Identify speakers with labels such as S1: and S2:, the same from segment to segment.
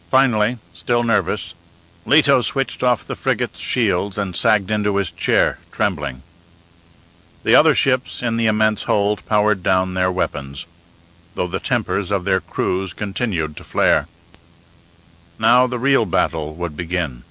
S1: Finally, still nervous, Leto switched off the frigate's shields and sagged into his chair, trembling. The other ships in the immense hold powered down their weapons, though the tempers of their crews continued to flare. Now the real battle would begin.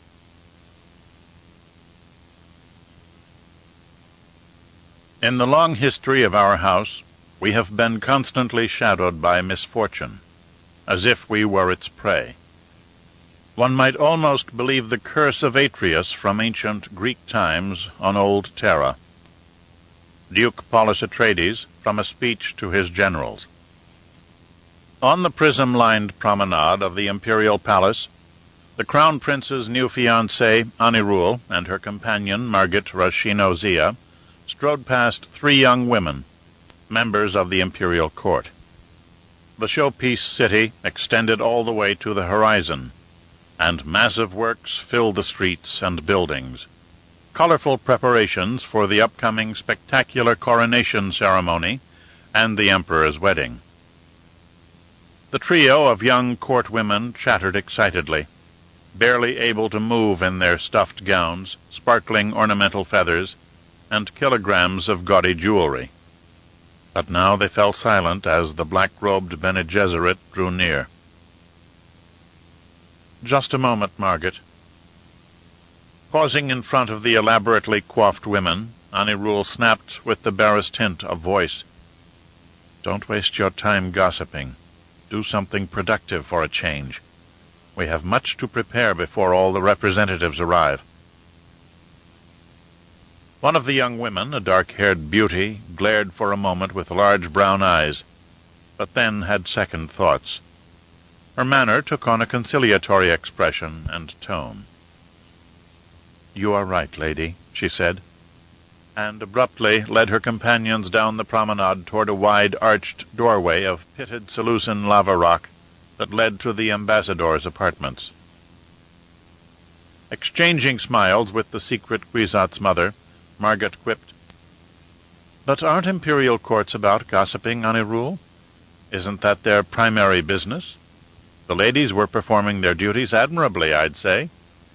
S1: In the long history of our house, we have been constantly shadowed by misfortune, as if we were its prey. One might almost believe the curse of Atreus from ancient Greek times on old Terra. Duke Paulus Atreides, from a speech to his generals. On the prism-lined promenade of the imperial palace, the crown prince's new fiancée, Anirul, and her companion, Margit Rashino Zia, strode past 3 young women, members of the imperial court. The showpiece city extended all the way to the horizon, and massive works filled the streets and buildings, colorful preparations for the upcoming spectacular coronation ceremony and the emperor's wedding. The trio of young court women chattered excitedly, barely able to move in their stuffed gowns, sparkling ornamental feathers, and kilograms of gaudy jewelry. But now they fell silent as the black-robed Bene Gesserit drew near. "Just a moment, Margit." Pausing in front of the elaborately coiffed women, Anirul snapped with the barest hint of voice. "Don't waste your time gossiping. Do something productive for a change. We have much to prepare before all the representatives arrive." One of the young women, a dark-haired beauty, glared for a moment with large brown eyes, but then had second thoughts. Her manner took on a conciliatory expression and tone. "You are right, lady," she said, and abruptly led her companions down the promenade toward a wide arched doorway of pitted Seleucid lava rock that led to the ambassador's apartments. Exchanging smiles with the secret Kwisatz mother, Margit quipped, "But aren't imperial courts about gossiping, Anirul? Isn't that their primary business? The ladies were performing their duties admirably, I'd say."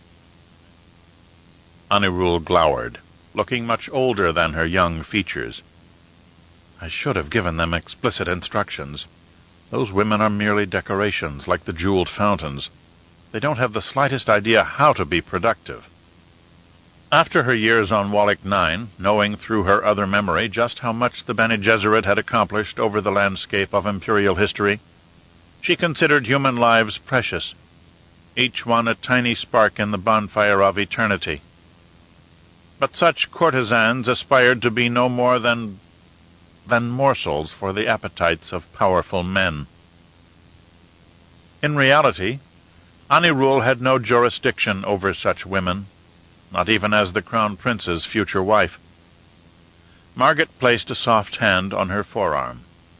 S1: Anirul glowered, looking much older than her young features. "I should have given them explicit instructions. Those women are merely decorations, like the jeweled fountains. They don't have the slightest idea how to be productive." After her years on Wallach 9, knowing through her other memory just how much the Bene Gesserit had accomplished over the landscape of imperial history, she considered human lives precious, each one a tiny spark in the bonfire of eternity. But such courtesans aspired to be no more than morsels for the appetites of powerful men. In reality, Anirul had no jurisdiction over such women, not even as the crown prince's future wife. Margit placed a soft hand on her forearm.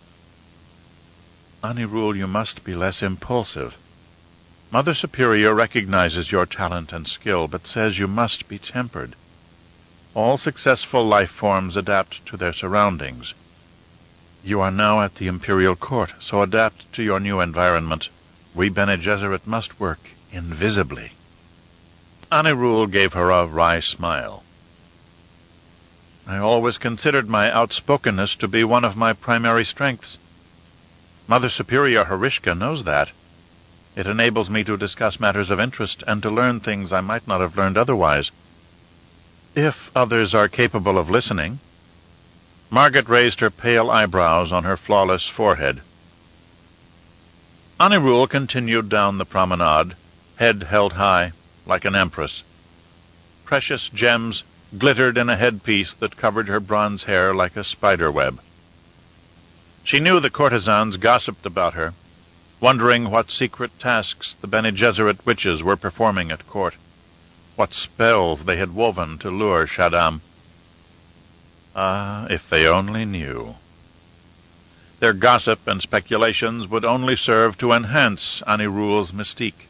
S1: "Anirul, you must be less impulsive. Mother Superior recognizes your talent and skill, but says you must be tempered. All successful life forms adapt to their surroundings. You are now at the imperial court, so adapt to your new environment. We Bene Gesserit must work invisibly." Anirul gave her a wry smile. "I always considered my outspokenness to be one of my primary strengths. Mother Superior Harishka knows that. It enables me to discuss matters of interest and to learn things I might not have learned otherwise. If others are capable of listening." Margit raised her pale eyebrows on her flawless forehead. Anirul continued down the promenade, head held high, like an empress. Precious gems glittered in a headpiece that covered her bronze hair like a spider web. She knew the courtesans gossiped about her, wondering what secret tasks the Bene Gesserit witches were performing at court, what spells they had woven to lure Shaddam. Ah, if they only knew. Their gossip and speculations would only serve to enhance Anirul's mystique.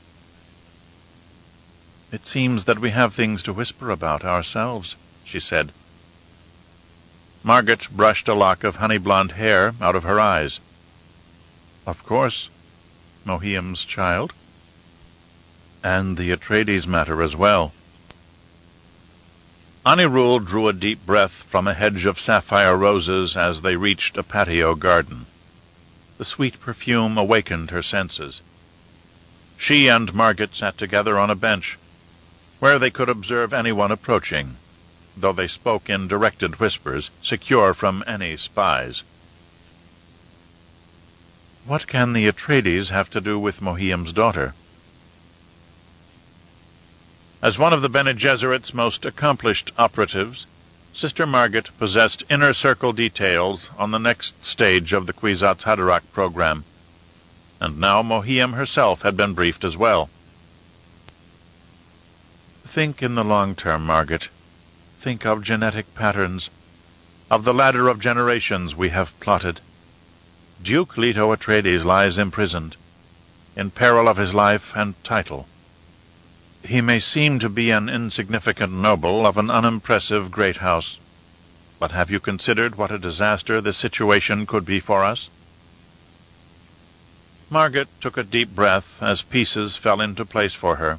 S1: "It seems that we have things to whisper about ourselves," she said. Margit brushed a lock of honey-blonde hair out of her eyes. "Of course, Mohiam's child." And the Atreides matter as well. Anirul drew a deep breath from a hedge of sapphire roses as they reached a patio garden. The sweet perfume awakened her senses. She and Margit sat together on a bench, where they could observe anyone approaching, though they spoke in directed whispers, secure from any spies. What can the Atreides have to do with Mohiam's daughter? As one of the Bene Gesserit's most accomplished operatives, Sister Margit possessed inner circle details on the next stage of the Kwisatz Haderach program, and now Mohiam herself had been briefed as well. Think in the long term, Margit. Think of genetic patterns, of the ladder of generations we have plotted. Duke Leto Atreides lies imprisoned, in peril of his life and title. He may seem to be an insignificant noble of an unimpressive great house, but have you considered what a disaster this situation could be for us? Margit took a deep breath as pieces fell into place for her.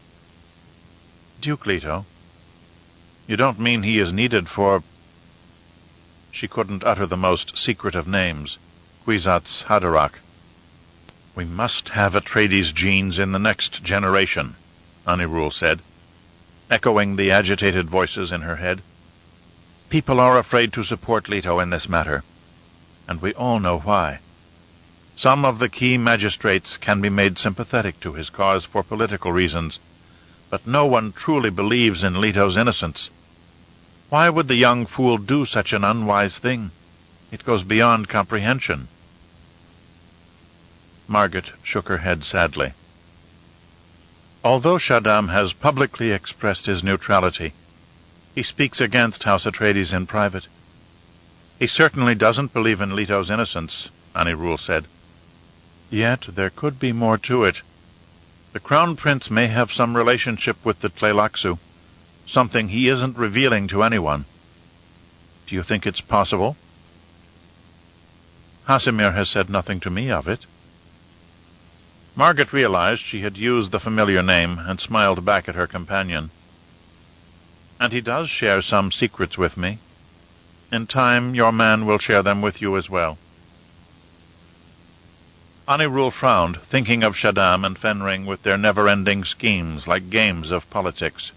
S1: Duke Leto, you don't mean he is needed for... She couldn't utter the most secret of names, Kwisatz Haderach. We must have Atreides genes in the next generation, Anirul said, echoing the agitated voices in her head. People are afraid to support Leto in this matter, and we all know why. Some of the key magistrates can be made sympathetic to his cause for political reasons, but no one truly believes in Leto's innocence. Why would the young fool do such an unwise thing? It goes beyond comprehension. Margit shook her head sadly. Although Shaddam has publicly expressed his neutrality, he speaks against House Atreides in private. He certainly doesn't believe in Leto's innocence, Anirul said. Yet there could be more to it. The Crown Prince may have some relationship with the Tleilaxu, something he isn't revealing to anyone. Do you think it's possible? Hasimir has said nothing to me of it. Margit realized she had used the familiar name and smiled back at her companion. And he does share some secrets with me. In time, your man will share them with you as well. Anirul frowned, thinking of Shaddam and Fenring with their never-ending schemes like games of politics.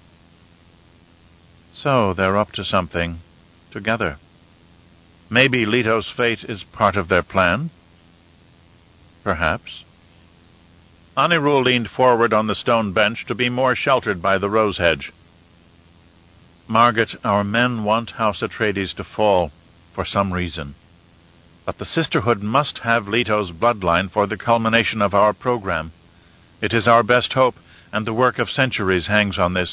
S1: So they're up to something, together. Maybe Leto's fate is part of their plan? Perhaps. Anirul leaned forward on the stone bench to be more sheltered by the rose hedge. Margit, our men want House Atreides to fall, for some reason. But the Sisterhood must have Leto's bloodline for the culmination of our program. It is our best hope, and the work of centuries hangs on this.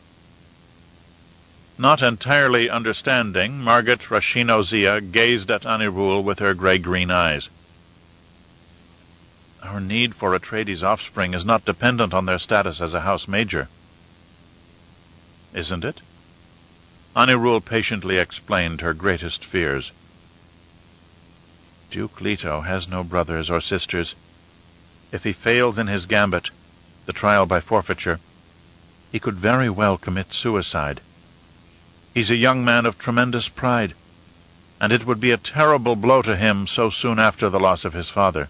S1: Not entirely understanding, Margit Rashino Zia gazed at Anirul with her gray-green eyes. Our need for Atreides' offspring is not dependent on their status as a house major. Isn't it? Anirul patiently explained her greatest fears. Duke Leto has no brothers or sisters. If he fails in his gambit, the trial by forfeiture, he could very well commit suicide. He's a young man of tremendous pride, and it would be a terrible blow to him so soon after the loss of his father.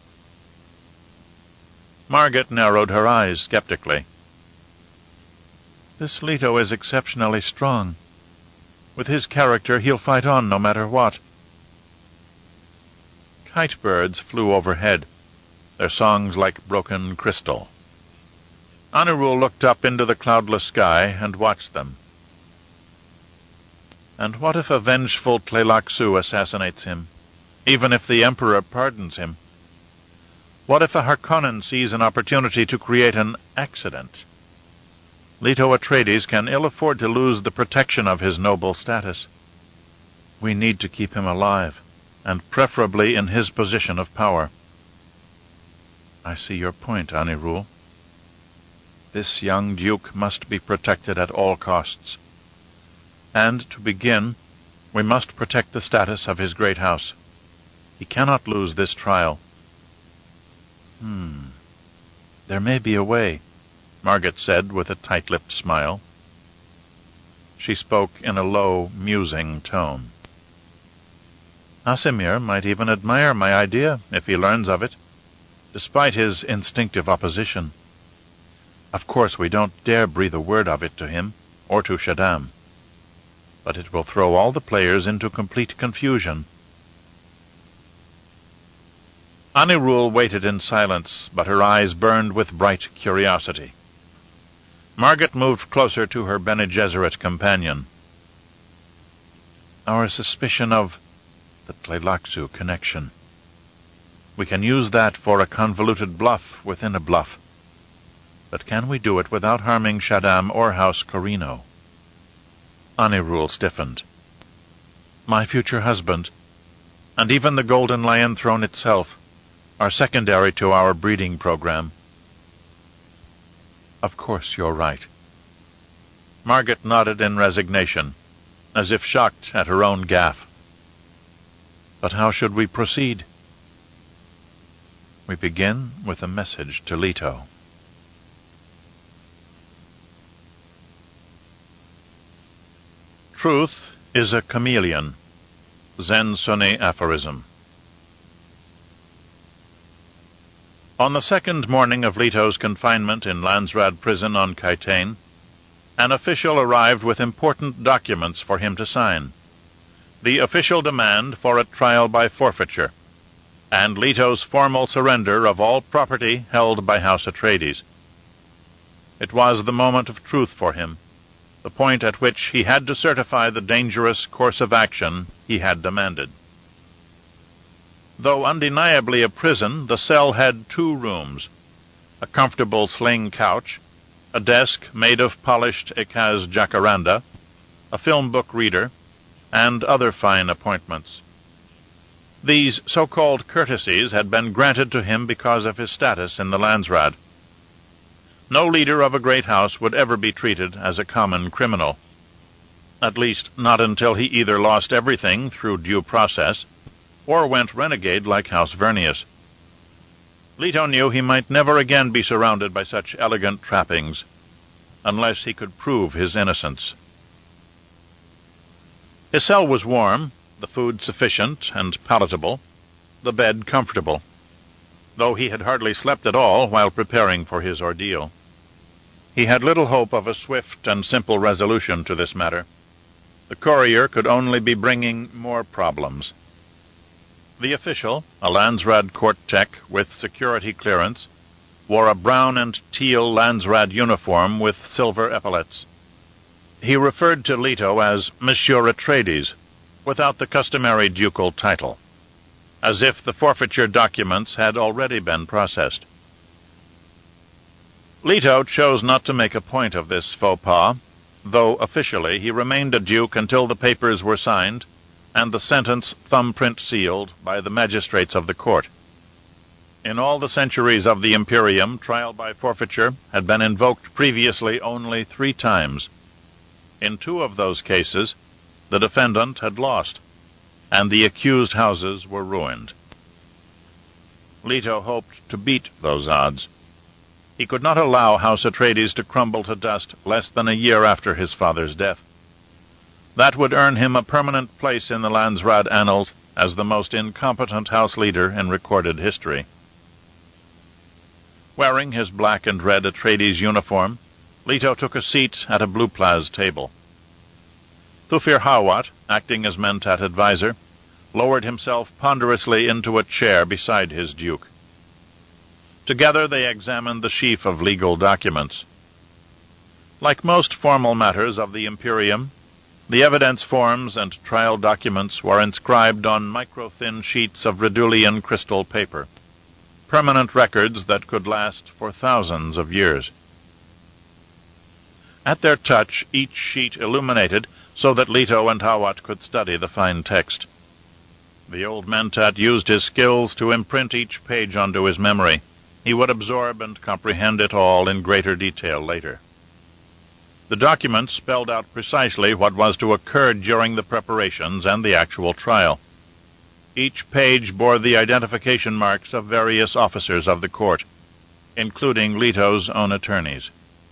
S1: Margit narrowed her eyes skeptically. This Leto is exceptionally strong. With his character, he'll fight on no matter what. Kite birds flew overhead, their songs like broken crystal. Anirul looked up into the cloudless sky and watched them. And what if a vengeful Tleilaxu assassinates him, even if the Emperor pardons him? What if a Harkonnen sees an opportunity to create an accident? Leto Atreides can ill afford to lose the protection of his noble status. We need to keep him alive, and preferably in his position of power. I see your point, Anirul. This young duke must be protected at all costs. And, to begin, we must protect the status of his great house. He cannot lose this trial. There may be a way. Margit said with a tight-lipped smile. She spoke in a low, musing tone. Asimir might even admire my idea if he learns of it, despite his instinctive opposition. Of course, we don't dare breathe a word of it to him, or to Shaddam. But it will throw all the players into complete confusion. Anirul waited in silence, but her eyes burned with bright curiosity. Margit moved closer to her Bene Gesserit companion. Our suspicion of the Tleilaxu connection. We can use that for a convoluted bluff within a bluff. But can we do it without harming Shaddam or House Corrino? Anirul stiffened. My future husband, and even the Golden Lion Throne itself, are secondary to our breeding program. Of course you're right. Margit nodded in resignation, as if shocked at her own gaffe. But how should we proceed? We begin with a message to Leto. Truth is a chameleon. Zen Sunni aphorism. On the second morning of Leto's confinement in Landsraad prison on Kytaen, an official arrived with important documents for him to sign. The official demand for a trial by forfeiture, and Leto's formal surrender of all property held by House Atreides. It was the moment of truth for him, the point at which he had to certify the dangerous course of action he had demanded. Though undeniably a prison, the cell had 2 rooms, a comfortable sling couch, a desk made of polished Ekaz jacaranda, a film book reader, and other fine appointments. These so-called courtesies had been granted to him because of his status in the Landsraad. No leader of a great house would ever be treated as a common criminal, at least not until he either lost everything through due process, or went renegade like House Vernius. Leto knew he might never again be surrounded by such elegant trappings, unless he could prove his innocence. His cell was warm, the food sufficient and palatable, the bed comfortable, though he had hardly slept at all while preparing for his ordeal. He had little hope of a swift and simple resolution to this matter. The courier could only be bringing more problems. The official, a Landsraad court tech with security clearance, wore a brown and teal Landsraad uniform with silver epaulets. He referred to Leto as Monsieur Atreides, without the customary ducal title, as if the forfeiture documents had already been processed. Leto chose not to make a point of this faux pas, though officially he remained a duke until the papers were signed and the sentence thumbprint sealed by the magistrates of the court. In all the centuries of the Imperium, trial by forfeiture had been invoked previously only 3 times. In 2 of those cases, the defendant had lost, and the accused houses were ruined. Leto hoped to beat those odds. He could not allow House Atreides to crumble to dust less than a year after his father's death. That would earn him a permanent place in the Landsraad annals as the most incompetent house leader in recorded history. Wearing his black and red Atreides uniform, Leto took a seat at a blue plaz table. Thufir Hawat, acting as Mentat advisor, lowered himself ponderously into a chair beside his duke. Together they examined the sheaf of legal documents. Like most formal matters of the Imperium, the evidence forms and trial documents were inscribed on micro-thin sheets of Redulian crystal paper, permanent records that could last for thousands of years. At their touch, each sheet illuminated so that Leto and Hawat could study the fine text. The old Mentat used his skills to imprint each page onto his memory. He would absorb and comprehend it all in greater detail later. The documents spelled out precisely what was to occur during the preparations and the actual trial. Each page bore the identification marks of various officers of the court, including Leto's own attorneys.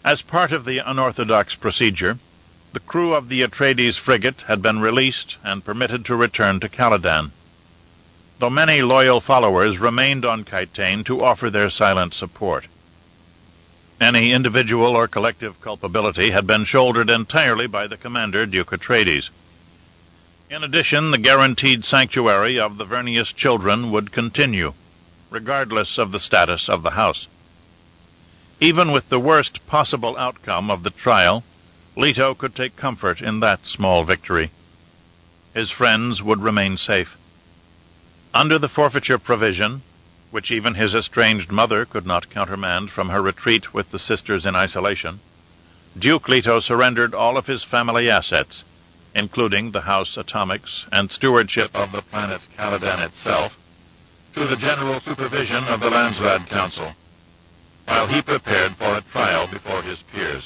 S1: As part of the unorthodox procedure, the crew of the Atreides frigate had been released and permitted to return to Caladan, though many loyal followers remained on Kytain to offer their silent support. Any individual or collective culpability had been shouldered entirely by the commander, Duke Atreides. In addition, the guaranteed sanctuary of the Vernius children would continue, regardless of the status of the house. Even with the worst possible outcome of the trial, Leto could take comfort in that small victory. His friends would remain safe. Under the forfeiture provision, which even his estranged mother could not countermand from her retreat with the sisters in isolation, Duke Leto surrendered all of his family assets, including the House Atomics and stewardship of the planet Caladan itself, to the general supervision of the Landsraad Council, while he prepared for a trial before his peers.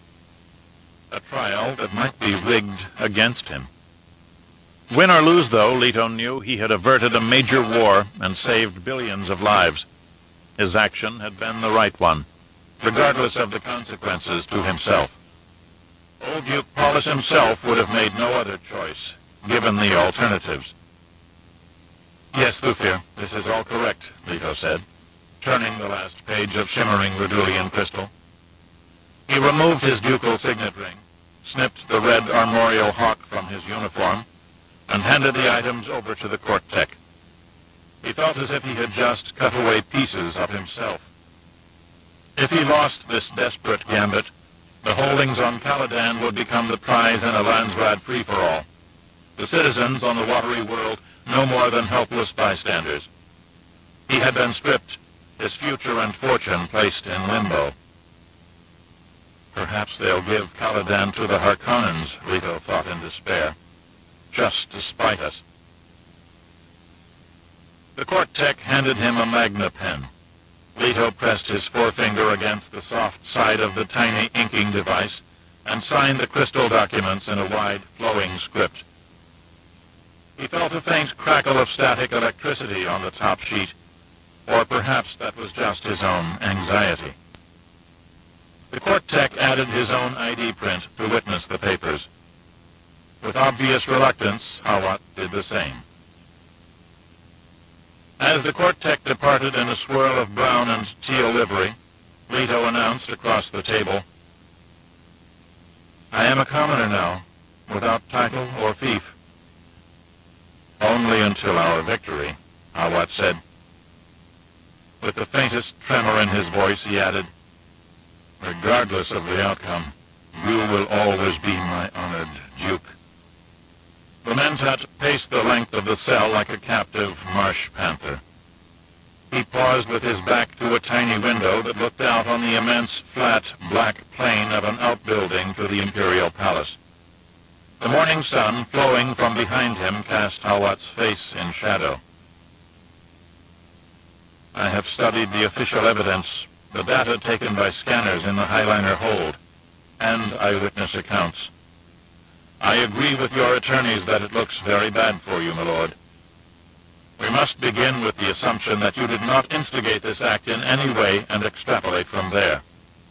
S1: A trial that might be rigged against him. Win or lose, though, Leto knew he had averted a major war and saved billions of lives. His action had been the right one, regardless of the consequences to himself. Old Duke Paulus himself would have made no other choice, given the alternatives. "Yes, Thufir, this is all correct," Leto said, turning the last page of shimmering Rudulian crystal. He removed his ducal signet ring, snipped the red armorial hawk from his uniform, and handed the items over to the court tech. He felt as if he had just cut away pieces of himself. If he lost this desperate gambit, the holdings on Caladan would become the prize in a Landsraad free-for-all. The citizens on the watery world no more than helpless bystanders. He had been stripped, his future and fortune placed in limbo. Perhaps they'll give Caladan to the Harkonnens, Leto thought in despair, just to spite us. The court tech handed him a magna pen. Leto pressed his forefinger against the soft side of the tiny inking device and signed the crystal documents in a wide, flowing script. He felt a faint crackle of static electricity on the top sheet, or perhaps that was just his own anxiety. The court tech added his own ID print to witness the papers. With obvious reluctance, Hawat did the same. As the court tech departed in a swirl of brown and teal livery, Leto announced across the table, "I am a commoner now, without title or fief." "Only until our victory," Hawat said. With the faintest tremor in his voice, he added, "Regardless of the outcome, you will always be my honored Duke." The Mentat paced the length of the cell like a captive marsh panther. He paused with his back to a tiny window that looked out on the immense, flat, black plain of an outbuilding to the Imperial Palace. The morning sun, flowing from behind him, cast Hawat's face in shadow. "I have studied the official evidence, the data taken by scanners in the Highliner hold, and eyewitness accounts. I agree with your attorneys that it looks very bad for you, my lord. We must begin with the assumption that you did not instigate this act in any way and extrapolate from there."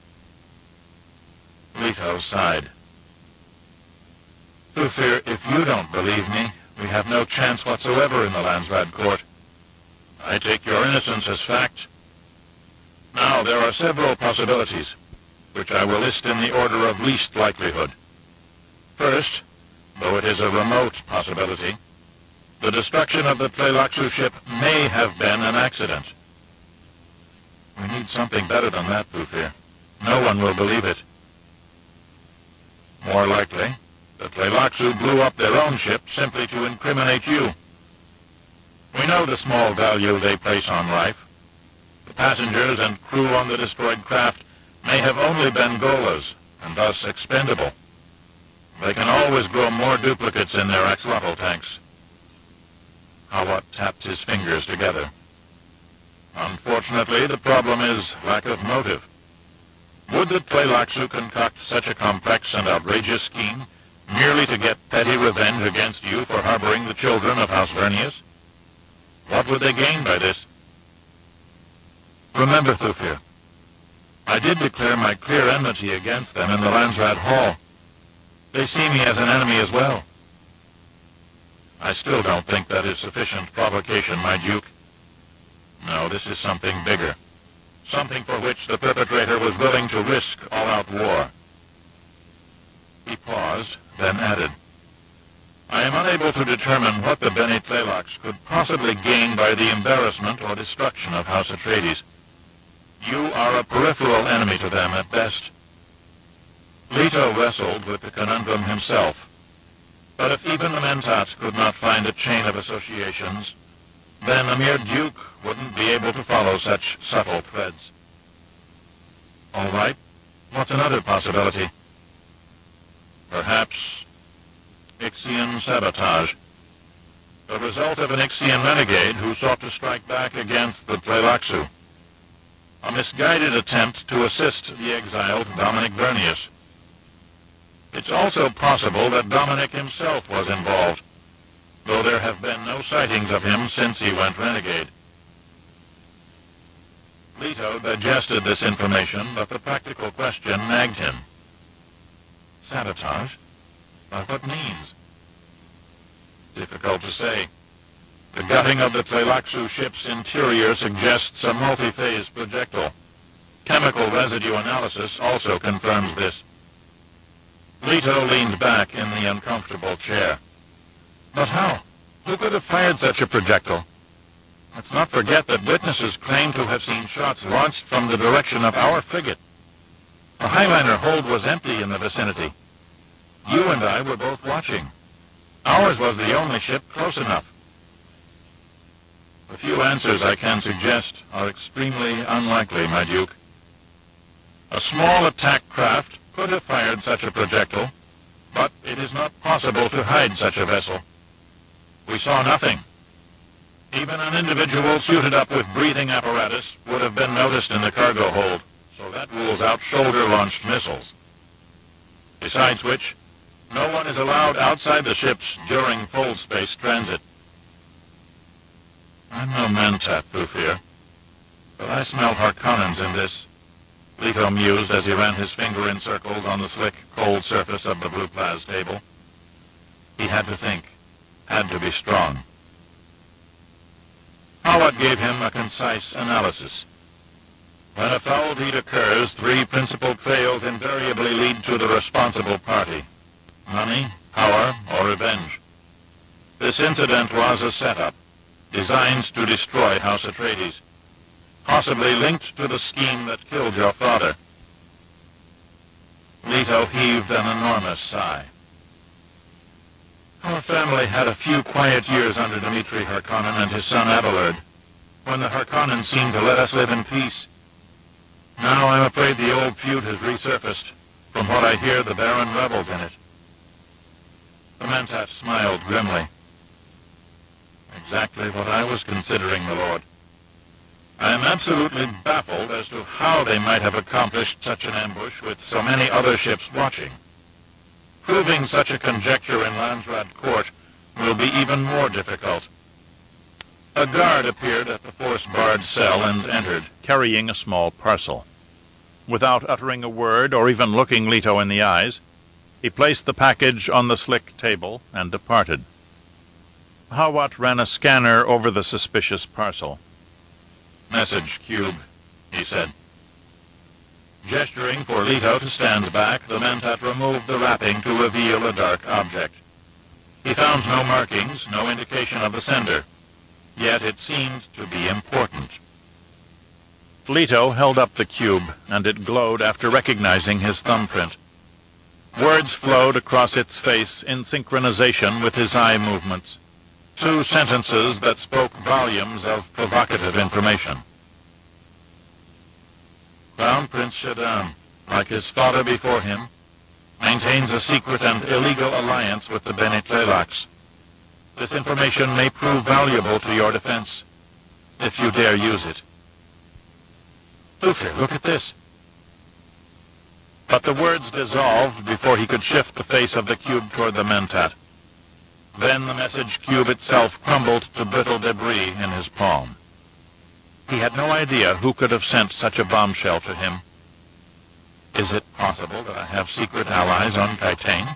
S1: Leto sighed. "Thufir, if you don't believe me, we have no chance whatsoever in the Landsraad court. I take your innocence as fact. Now, there are several possibilities, which I will list in the order of least likelihood. First, though it is a remote possibility, the destruction of the Tleilaxu ship may have been an accident." "We need something better than that, Thufir. No one will believe it." "More likely, the Tleilaxu blew up their own ship simply to incriminate you. We know the small value they place on life. The passengers and crew on the destroyed craft may have only been Golas, and thus expendable. They can always grow more duplicates in their axolotl tanks." Hawat tapped his fingers together. "Unfortunately, the problem is lack of motive. Would the Tleilaxu concoct such a complex and outrageous scheme merely to get petty revenge against you for harboring the children of House Vernius? What would they gain by this? Remember, Thufir, I did declare my clear enmity against them in the Landsraad Hall. They see me as an enemy as well. I still don't think that is sufficient provocation, my Duke. No, this is something bigger. Something for which the perpetrator was willing to risk all-out war. He paused, then added, I am unable to determine what the Bene Tleilax could possibly gain by the embarrassment or destruction of House Atreides. You are a peripheral enemy to them at best. Leto wrestled with the conundrum himself. But if even the Mentat could not find a chain of associations, then a mere duke wouldn't be able to follow such subtle threads. All right, what's another possibility? Perhaps Ixian sabotage. The result of an Ixian renegade who sought to strike back against the Tleilaxu. A misguided attempt to assist the exiled Dominic Vernius. It's also possible that Dominic himself was involved, though there have been no sightings of him since he went renegade. Leto digested this information, but the practical question nagged him. Sabotage? By what means? Difficult to say. The gutting of the Tleilaxu ship's interior suggests a multi-phase projectile. Chemical residue analysis also confirms this. Leto leaned back in the uncomfortable chair. But how? Who could have fired such a projectile? Let's not forget that witnesses claim to have seen shots launched from the direction of our frigate. The Highliner hold was empty in the vicinity. You and I were both watching. Ours was the only ship close enough. The few answers I can suggest are extremely unlikely, my Duke. A small attack craft could have fired such a projectile, but it is not possible to hide such a vessel. We saw nothing. Even an individual suited up with breathing apparatus would have been noticed in the cargo hold, so that rules out shoulder-launched missiles. Besides which, no one is allowed outside the ships during full-space transit. I'm no Mentat, Thufir, but I smell Harkonnens in this, Leto mused as he ran his finger in circles on the slick, cold surface of the Blue Plaz table. He had to think, had to be strong. Hawat gave him a concise analysis. When a foul deed occurs, three principal trails invariably lead to the responsible party: money, power, or revenge. This incident was a setup, designed to destroy House Atreides, possibly linked to the scheme that killed your father. Leto heaved an enormous sigh. Our family had a few quiet years under Dimitri Harkonnen and his son Abelard, when the Harkonnens seemed to let us live in peace. Now I'm afraid the old feud has resurfaced. From what I hear, the Baron revels in it. The Mentat smiled grimly. Exactly what I was considering, my lord. I am absolutely baffled as to how they might have accomplished such an ambush with so many other ships watching. Proving such a conjecture in Landsraad Court will be even more difficult. A guard appeared at the force-barred cell and entered, carrying a small parcel. Without uttering a word or even looking Leto in the eyes, he placed the package on the slick table and departed. Hawat ran a scanner over the suspicious parcel. "Message cube," he said. Gesturing for Leto to stand back, the Mentat removed the wrapping to reveal a dark object. He found no markings, no indication of the sender, yet it seemed to be important. Leto held up the cube, and it glowed after recognizing his thumbprint. Words flowed across its face in synchronization with his eye movements. 2 sentences that spoke volumes of provocative information. Crown Prince Shaddam, like his father before him, maintains a secret and illegal alliance with the Bene Tleilax. This information may prove valuable to your defense, if you dare use it. Thufir, look at this. But the words dissolved before he could shift the face of the cube toward the Mentat. Then the message cube itself crumbled to brittle debris in his palm. He had no idea who could have sent such a bombshell to him, Is it possible that I have secret allies on Kytane?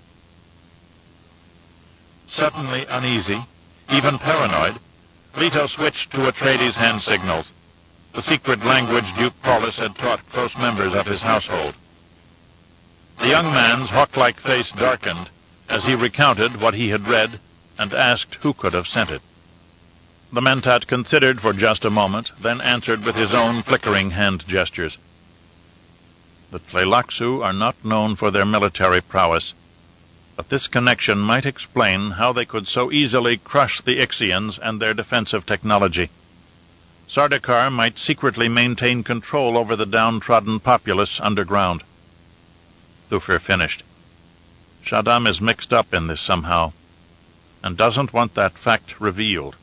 S1: Suddenly uneasy, even paranoid, Leto switched to Atreides' hand signals, the secret language Duke Paulus had taught close members of his household. The young man's hawk-like face darkened as he recounted what he had read and asked who could have sent it. The Mentat considered for just a moment, then answered with his own flickering hand gestures. The Tleilaxu are not known for their military prowess, but this connection might explain how they could so easily crush the Ixians and their defensive technology. Sardaukar might secretly maintain control over the downtrodden populace underground. Thufir finished. Shaddam is mixed up in this somehow, and doesn't want that fact revealed.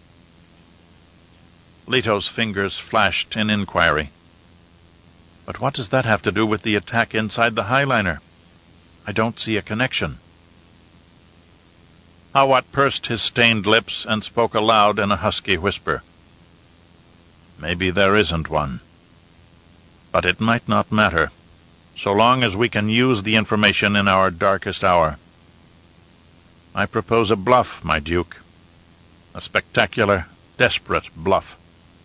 S1: Leto's fingers flashed in inquiry. But what does that have to do with the attack inside the Highliner? I don't see a connection. Hawat pursed his stained lips and spoke aloud in a husky whisper. Maybe there isn't one. But it might not matter, so long as we can use the information in our darkest hour. I propose a bluff, my Duke. A spectacular, desperate bluff.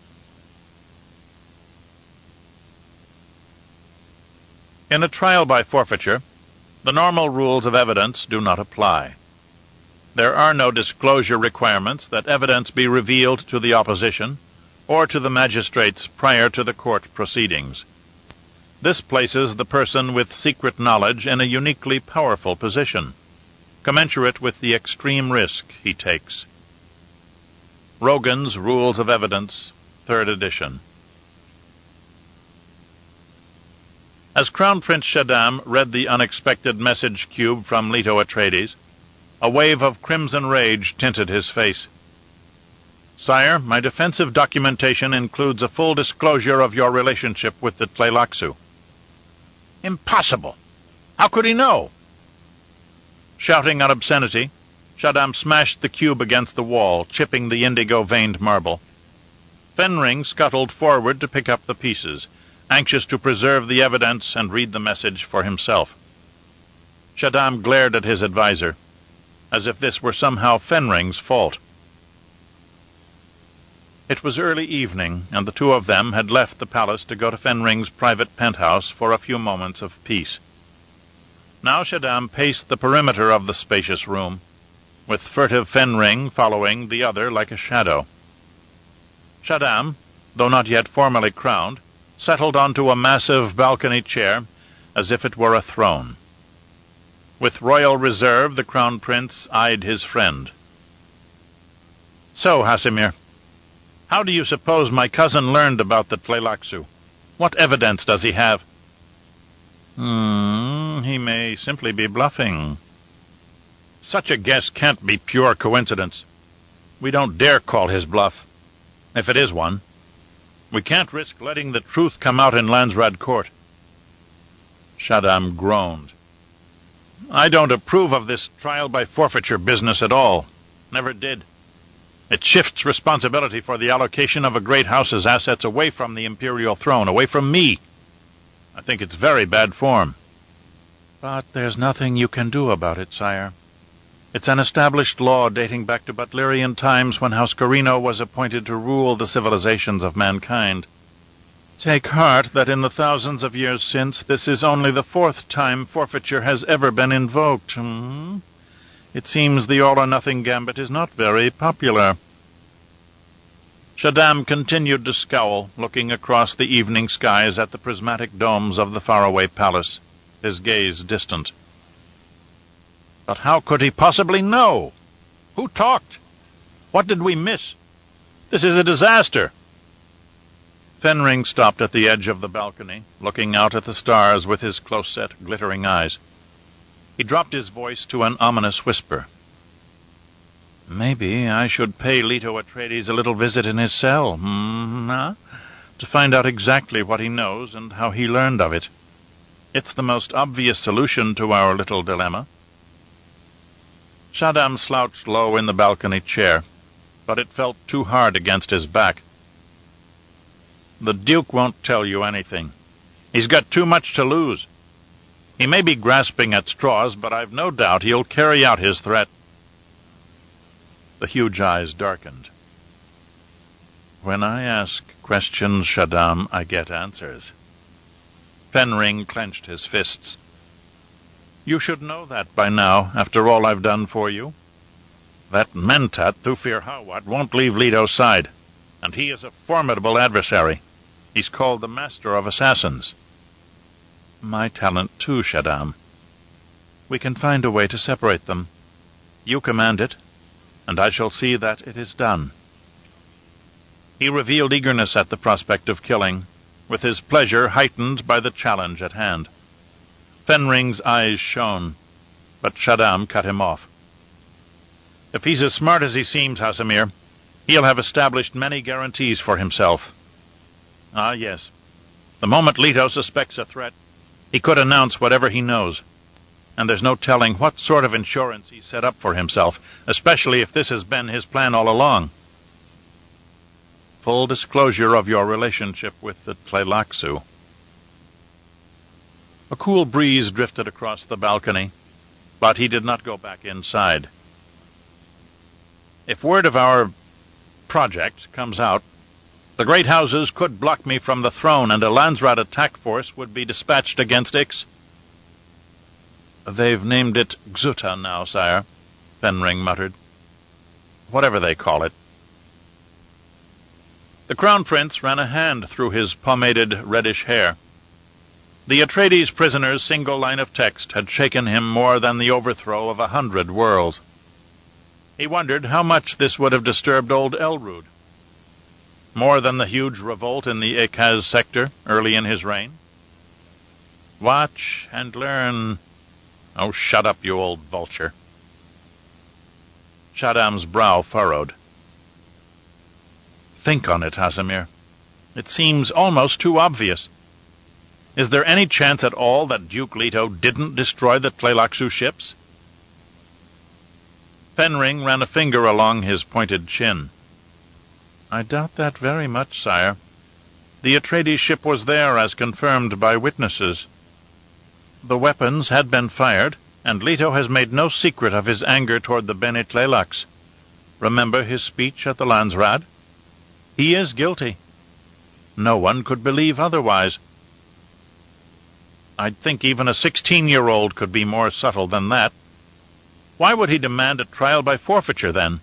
S1: In a trial by forfeiture, the normal rules of evidence do not apply. There are no disclosure requirements that evidence be revealed to the opposition or to the magistrates prior to the court proceedings. This places the person with secret knowledge in a uniquely powerful position, commensurate with the extreme risk he takes. Rogan's Rules of Evidence, 3rd edition. As Crown Prince Shaddam read the unexpected message cube from Leto Atreides, a wave of crimson rage tinted his face. Sire, my defensive documentation includes a full disclosure of your relationship with the Tleilaxu. Impossible! How could he know? Shouting an obscenity, Shaddam smashed the cube against the wall, chipping the indigo-veined marble. Fenring scuttled forward to pick up the pieces, anxious to preserve the evidence and read the message for himself. Shaddam glared at his advisor, as if this were somehow Fenring's fault. It was early evening, and the two of them had left the palace to go to Fenring's private penthouse for a few moments of peace. Now Shaddam paced the perimeter of the spacious room, with furtive Fenring following the other like a shadow. Shaddam, though not yet formally crowned, settled onto a massive balcony chair as if it were a throne. With royal reserve, the Crown Prince eyed his friend. So, Hasimir, how do you suppose my cousin learned about the Tleilaxu? What evidence does he have? He may simply be bluffing. Such a guess can't be pure coincidence. We don't dare call his bluff, if it is one. We can't risk letting the truth come out in Landsraad Court. Shaddam groaned. I don't approve of this trial by forfeiture business at all. Never did. It shifts responsibility for the allocation of a great house's assets away from the imperial throne, away from me. I think it's very bad form. But there's nothing you can do about it, sire. It's an established law dating back to Butlerian times when House Corrino was appointed to rule the civilizations of mankind. Take heart that in the thousands of years since, this is only the 4th time forfeiture has ever been invoked. It seems the all-or-nothing gambit is not very popular. Shaddam continued to scowl, looking across the evening skies at the prismatic domes of the faraway palace, his gaze distant. But how could he possibly know? Who talked? What did we miss? This is a disaster. Fenring stopped at the edge of the balcony, looking out at the stars with his close-set, glittering eyes. He dropped his voice to an ominous whisper. Maybe I should pay Leto Atreides a little visit in his cell, to find out exactly what he knows and how he learned of it. It's the most obvious solution to our little dilemma. Shaddam slouched low in the balcony chair, but it felt too hard against his back. The Duke won't tell you anything. He's got too much to lose. He may be grasping at straws, but I've no doubt he'll carry out his threat." The huge eyes darkened. "When I ask questions, Shaddam, I get answers." Fenring clenched his fists. "You should know that by now, after all I've done for you. That Mentat, Thufir Hawat, won't leave Leto's side, and he is a formidable adversary. He's called the Master of Assassins." "My talent too, Shaddam. We can find a way to separate them. You command it, and I shall see that it is done." He revealed eagerness at the prospect of killing, with his pleasure heightened by the challenge at hand. Fenring's eyes shone, but Shaddam cut him off. "If he's as smart as he seems, Hasamir, he'll have established many guarantees for himself. Ah, yes. The moment Leto suspects a threat, he could announce whatever he knows. And there's no telling what sort of insurance he's set up for himself, especially if this has been his plan all along." "Full disclosure of your relationship with the Tleilaxu." A cool breeze drifted across the balcony, but he did not go back inside. "If word of our project comes out, the great houses could block me from the throne, and a Landsraad attack force would be dispatched against Ix." "They've named it Xuta now, sire," Fenring muttered. "Whatever they call it." The Crown Prince ran a hand through his pomaded reddish hair. The Atreides prisoner's single line of text had shaken him more than the overthrow of 100 worlds. He wondered how much this would have disturbed old Elrond. More than the huge revolt in the Ekaz sector early in his reign. "Watch and learn." "Oh, shut up, you old vulture." Shaddam's brow furrowed. "Think on it, Hasamir. It seems almost too obvious. Is there any chance at all that Duke Leto didn't destroy the Tleilaxu ships?" Fenring ran a finger along his pointed chin. "I doubt that very much, sire. The Atreides ship was there, as confirmed by witnesses. The weapons had been fired, and Leto has made no secret of his anger toward the Bene Tleilax. Remember his speech at the Landsraad? He is guilty. No one could believe otherwise. I'd think even a 16-year-old could be more subtle than that. Why would he demand a trial by forfeiture, then?"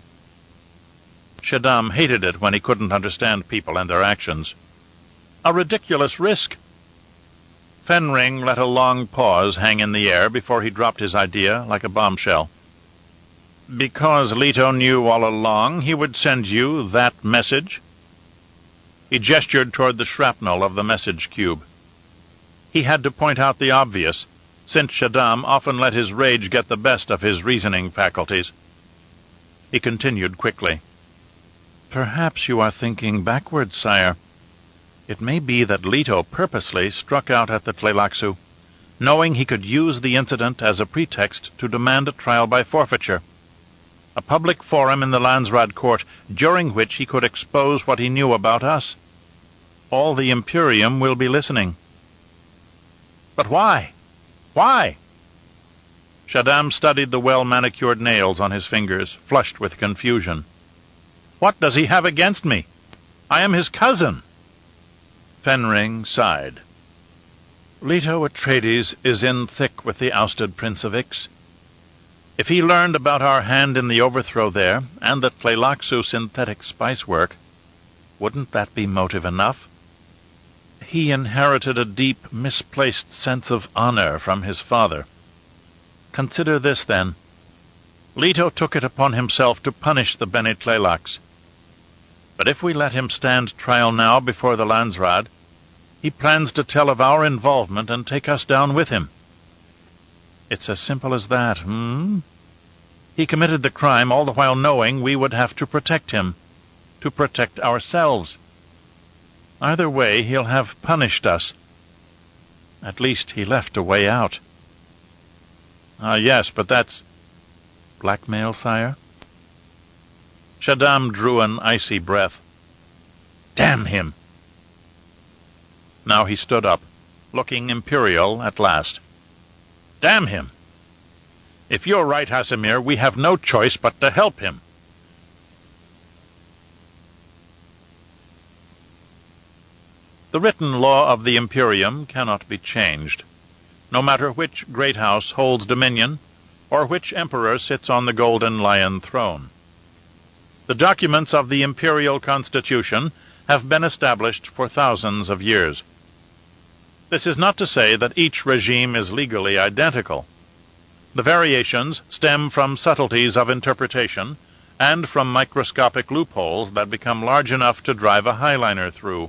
S1: Shaddam hated it when he couldn't understand people and their actions. A ridiculous risk. Fenring let a long pause hang in the air before he dropped his idea like a bombshell. "Because Leto knew all along he would send you that message?" He gestured toward the shrapnel of the message cube. He had to point out the obvious, since Shaddam often let his rage get the best of his reasoning faculties. He continued quickly. "Perhaps you are thinking backwards, sire. It may be that Leto purposely struck out at the Tleilaxu, knowing he could use the incident as a pretext to demand a trial by forfeiture. A public forum in the Landsraad court, during which he could expose what he knew about us. All the Imperium will be listening." "But why? Why?" Shaddam studied the well-manicured nails on his fingers, flushed with confusion. "What does he have against me? I am his cousin." Fenring sighed. "Leto Atreides is in thick with the ousted Prince of Ix. If he learned about our hand in the overthrow there, and the Tleilaxu synthetic spice work, wouldn't that be motive enough? He inherited a deep, misplaced sense of honor from his father. Consider this, then. Leto took it upon himself to punish the Bene Tleilax. But if we let him stand trial now before the Landsraad, he plans to tell of our involvement and take us down with him. It's as simple as that, He committed the crime all the while knowing we would have to protect him, to protect ourselves. Either way, he'll have punished us. At least he left a way out." Yes, but that's blackmail, sire?" Shaddam drew an icy breath. "Damn him!" Now he stood up, looking imperial at last. Damn him! If you're right, Hasimir, we have no choice but to help him. The written law of the Imperium cannot be changed, no matter which great house holds dominion or which emperor sits on the golden lion throne. The documents of the imperial constitution have been established for thousands of years. This is not to say that each regime is legally identical. The variations stem from subtleties of interpretation and from microscopic loopholes that become large enough to drive a highliner through.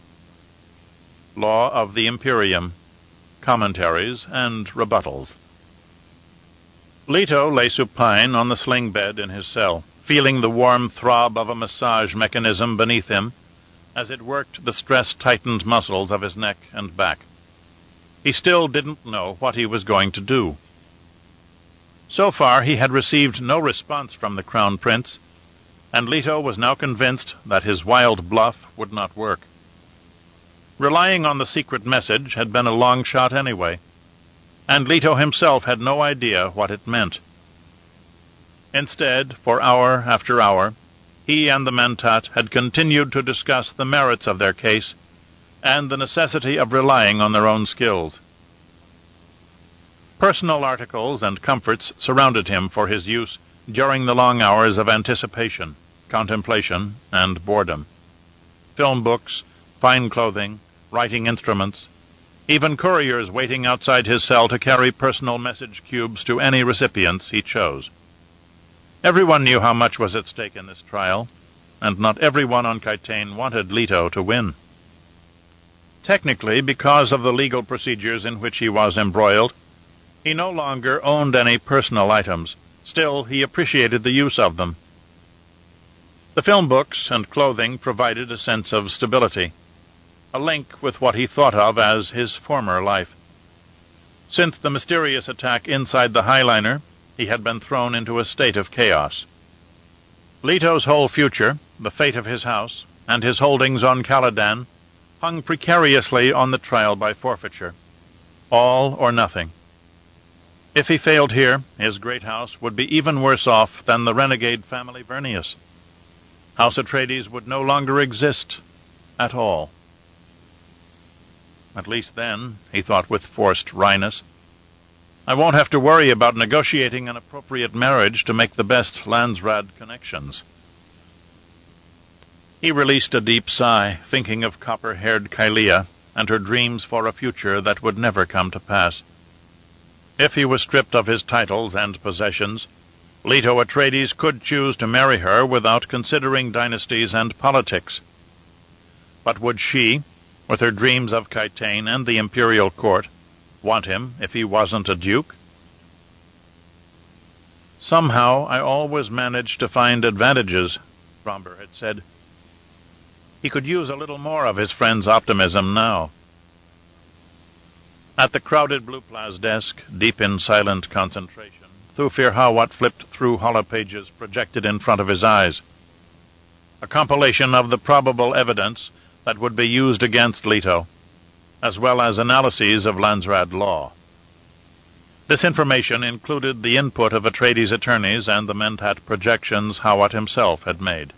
S1: Law of the Imperium, Commentaries and Rebuttals. Leto lay supine on the sling bed in his cell, feeling the warm throb of a massage mechanism beneath him as it worked the stress-tightened muscles of his neck and back. He still didn't know what he was going to do. So far he had received no response from the Crown Prince, and Leto was now convinced that his wild bluff would not work. Relying on the secret message had been a long shot anyway, and Leto himself had no idea what it meant. Instead, for hour after hour, he and the Mentat had continued to discuss the merits of their case and the necessity of relying on their own skills. Personal articles and comforts surrounded him for his use during the long hours of anticipation, contemplation, and boredom. Film books, fine clothing, writing instruments, even couriers waiting outside his cell to carry personal message cubes to any recipients he chose. Everyone knew how much was at stake in this trial, and not everyone on Kytane wanted Leto to win. Technically, because of the legal procedures in which he was embroiled, he no longer owned any personal items. Still, he appreciated the use of them. The film books and clothing provided a sense of stability, a link with what he thought of as his former life. Since the mysterious attack inside the highliner, he had been thrown into a state of chaos. Leto's whole future, the fate of his house, and his holdings on Caladan hung precariously on the trial by forfeiture. All or nothing. If he failed here, his great house would be even worse off than the renegade family Vernius. House Atreides would no longer exist at all. At least then, he thought with forced wryness, I won't have to worry about negotiating an appropriate marriage to make the best Landsraad connections. He released a deep sigh, thinking of copper-haired Kylea and her dreams for a future that would never come to pass. If he was stripped of his titles and possessions, Leto Atreides could choose to marry her without considering dynasties and politics. But would she, with her dreams of Kytane and the imperial court, want him if he wasn't a duke? Somehow I always managed to find advantages, Fromber had said. He could use a little more of his friend's optimism now. At the crowded Blue Plaz desk, deep in silent concentration, Thufir Hawat flipped through holopages projected in front of his eyes. A compilation of the probable evidence that would be used against Leto, as well as analyses of Landsraad law. This information included the input of Atreides attorneys and the Mentat projections Hawat himself had made.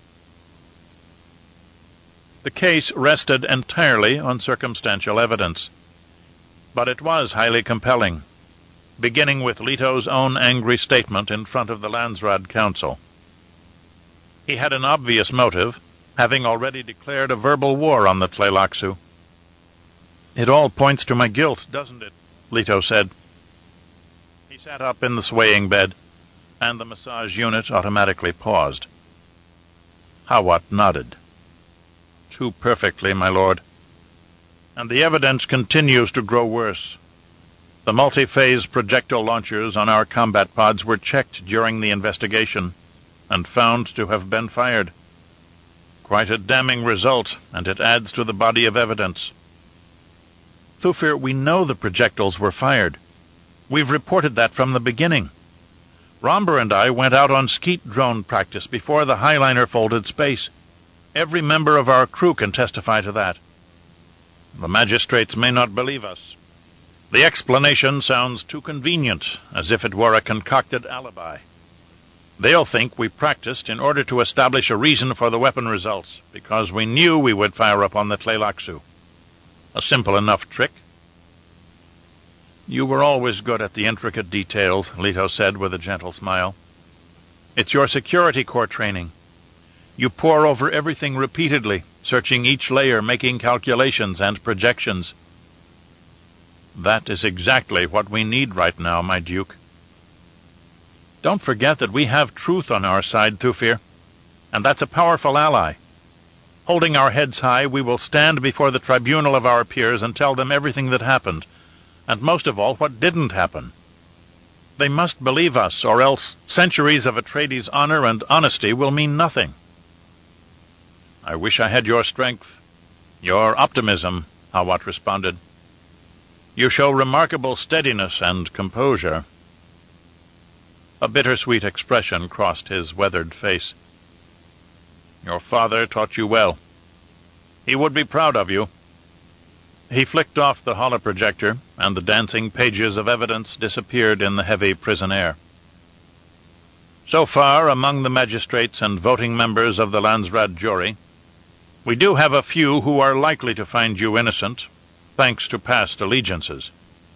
S1: The case rested entirely on circumstantial evidence, but it was highly compelling, beginning with Leto's own angry statement in front of the Landsraad Council. He had an obvious motive, having already declared a verbal war on the Tleilaxu. It all points to my guilt, doesn't it? Leto said. He sat up in the swaying bed, and the massage unit automatically paused. Hawat nodded. Too perfectly, my lord. And the evidence continues to grow worse. The multi-phase projectile launchers on our combat pods were checked during the investigation, and found to have been fired. Quite a damning result, and it adds to the body of evidence. Thufir, we know the projectiles were fired. We've reported that from the beginning. Fromber and I went out on skeet drone practice before the highliner folded space. Every member of our crew can testify to that. The magistrates may not believe us, The explanation sounds too convenient, as if it were a concocted alibi. They'll think we practiced in order to establish a reason for the weapon results, because we knew we would fire upon the Tleilaxu. A simple enough trick. You were always good at the intricate details, Leto said with a gentle smile. It's your security corps training. You pore over everything repeatedly, searching each layer, making calculations and projections. That is exactly what we need right now, my Duke. Don't forget that we have truth on our side, Thufir, and that's a powerful ally. Holding our heads high, we will stand before the tribunal of our peers and tell them everything that happened, and most of all, what didn't happen. They must believe us, or else centuries of Atreides' honor and honesty will mean nothing. I wish I had your strength, your optimism, Hawat responded. You show remarkable steadiness and composure. A bittersweet expression crossed his weathered face. Your father taught you well. He would be proud of you. He flicked off the holoprojector, and the dancing pages of evidence disappeared in the heavy prison air. So far, among the magistrates and voting members of the Landsraad jury, we do have a few who are likely to find you innocent, thanks to past allegiances.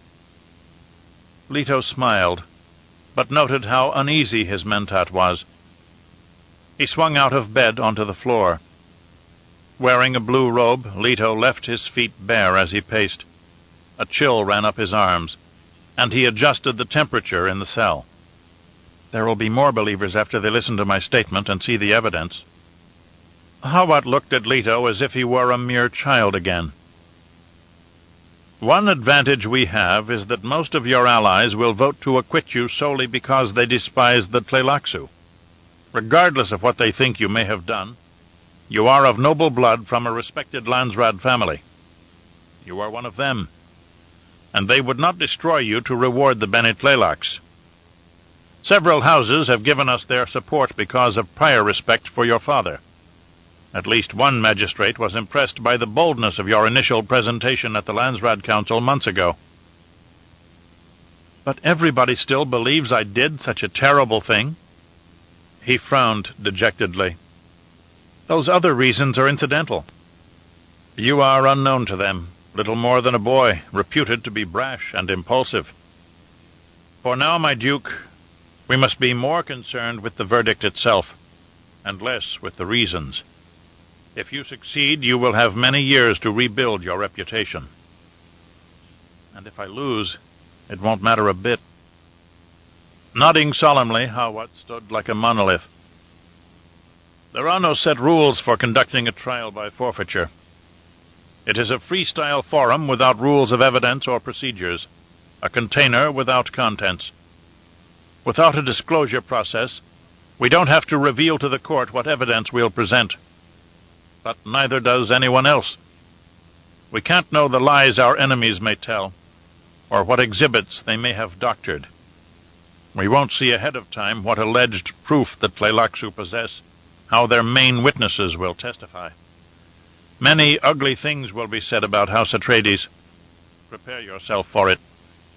S1: Leto smiled, but noted how uneasy his mentat was. He swung out of bed onto the floor. Wearing a blue robe, Leto left his feet bare as he paced. A chill ran up his arms, and he adjusted the temperature in the cell. There will be more believers after they listen to my statement and see the evidence. Hawat looked at Leto as if he were a mere child again. One advantage we have is that most of your allies will vote to acquit you solely because they despise the Tleilaxu. Regardless of what they think you may have done, you are of noble blood from a respected Landsraad family. You are one of them, and they would not destroy you to reward the Bene Tleilax. Several houses have given us their support because of prior respect for your father. At least one magistrate was impressed by the boldness of your initial presentation at the Landsraad Council months ago. But everybody still believes I did such a terrible thing? He frowned dejectedly. Those other reasons are incidental. You are unknown to them, little more than a boy, reputed to be brash and impulsive. For now, my Duke, we must be more concerned with the verdict itself, and less with the reasons. If you succeed, you will have many years to rebuild your reputation. And if I lose, it won't matter a bit. Nodding solemnly, Hawat stood like a monolith. There are no set rules for conducting a trial by forfeiture. It is a freestyle forum without rules of evidence or procedures, a container without contents. Without a disclosure process, we don't have to reveal to the court what evidence we'll present. But neither does anyone else. We can't know the lies our enemies may tell, or what exhibits they may have doctored. We won't see ahead of time what alleged proof the Tleilaxu possess, how their main witnesses will testify. Many ugly things will be said about House Atreides. Prepare yourself for it.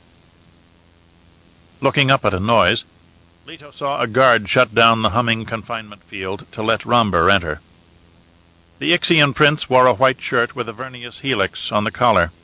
S1: Looking up at a noise, Leto saw a guard shut down the humming confinement field to let Romber enter. The Ixian prince wore a white shirt with a vernius helix on the collar.